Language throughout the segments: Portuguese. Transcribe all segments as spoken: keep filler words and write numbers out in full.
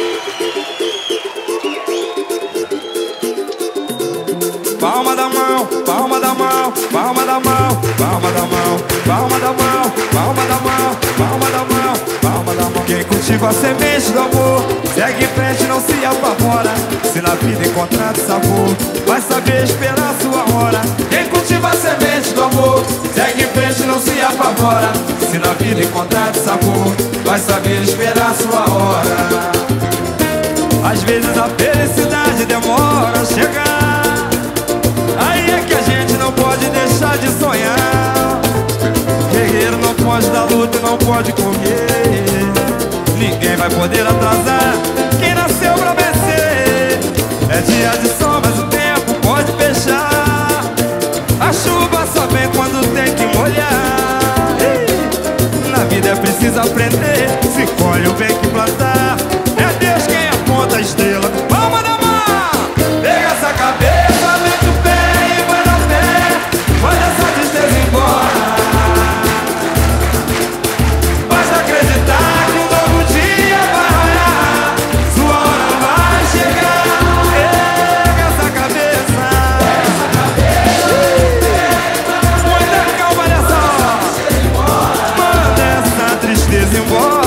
Palma da mão, palma da mão, palma da mão, palma da mão, palma da mão, palma da mão, palma da mão, palma da mão. Quem cultiva a semente do amor segue em frente, não se apavora. Se na vida encontrar sabor, vai saber esperar sua hora. Quem cultiva a semente do amor segue em frente, não se apavora. Se na vida encontrar sabor, vai saber esperar sua hora. Às vezes a felicidade demora a chegar, aí é que a gente não pode deixar de sonhar. Guerreiro não pode dar luta e não pode correr. Ninguém vai poder atrasar quem nasceu pra vencer. É dia de sol, mas o tempo pode fechar. A chuva só vem quando tem que molhar. Na vida é preciso aprender, se colhe o bem que plantar. É Deus quem aponta a estrela. Palma da mão, pega essa cabeça, mete o pé e vai na fé. Manda essa tristeza embora. Basta acreditar que um novo dia vai raiar. Sua hora vai chegar. Pega essa cabeça, muita calma nessa hora. Manda essa tristeza embora.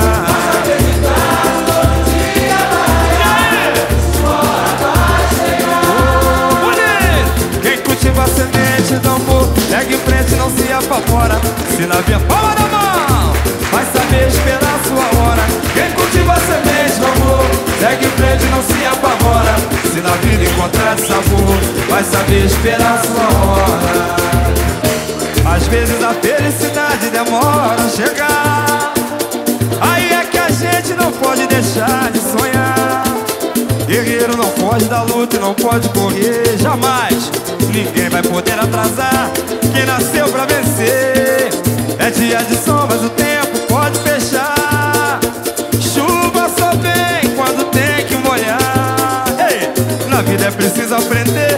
A semente do amor segue em frente, não se apavora. Se na via palma da mão, vai saber esperar sua hora. Quem cultiva a semente do amor segue em frente, não se apavora. Se na vida encontrar sabor, vai saber esperar sua hora. Às vezes a felicidade demora a chegar, aí é que a gente não pode deixar de sonhar. Guerreiro não pode dar luta e não pode correr jamais. Ninguém vai poder atrasar quem nasceu pra vencer. É dia de sol, mas o tempo pode fechar. Chuva só vem quando tem que molhar. Ei, na vida é preciso aprender,